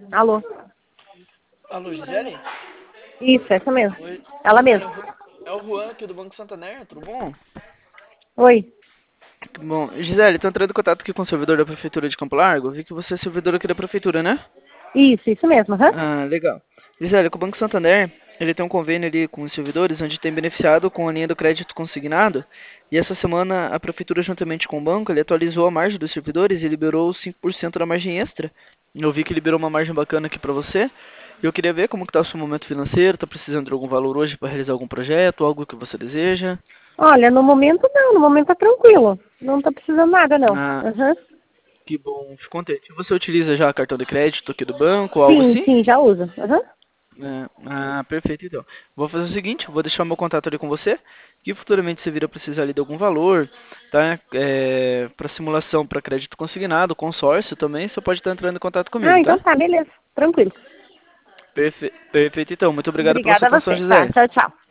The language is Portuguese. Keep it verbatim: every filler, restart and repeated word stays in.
Alô? Alô, Gisele? Isso, essa mesmo. Oi, Ela Gisele, é mesma. o Ru- é o Juan aqui do Banco Santander, tudo bom? Oi. Bom, Gisele, tô entrando em contato aqui com o servidor da Prefeitura de Campo Largo. Vi que você é servidor aqui da Prefeitura, né? Isso, isso mesmo, aham. Ah, legal. Gisele, com o Banco Santander, ele tem um convênio ali com os servidores, onde tem beneficiado com a linha do crédito consignado. E essa semana a Prefeitura, juntamente com o banco, ele atualizou a margem dos servidores e liberou os cinco por cento da margem extra. Eu vi que liberou uma margem bacana aqui pra você. E eu queria ver como que tá o seu momento financeiro, tá precisando de algum valor hoje para realizar algum projeto, algo que você deseja? Olha, no momento não, no momento tá tranquilo. Não tá precisando nada, não. Ah, Aham. que bom, fico contente. Você utiliza já cartão de crédito aqui do banco ou algo Sim, assim? sim, já uso. Aham. É, ah, perfeito então. Vou fazer o seguinte, vou deixar meu contato ali com você, que futuramente você vir a precisar ali de algum valor, tá? É, para simulação para crédito consignado, consórcio também, você pode estar entrando em contato Ah, comigo, então tá? tá, beleza. Tranquilo. Perfe- perfeito então. Muito obrigado pela sua Obrigada a atenção, você. Tá, Gisele. tchau, tchau.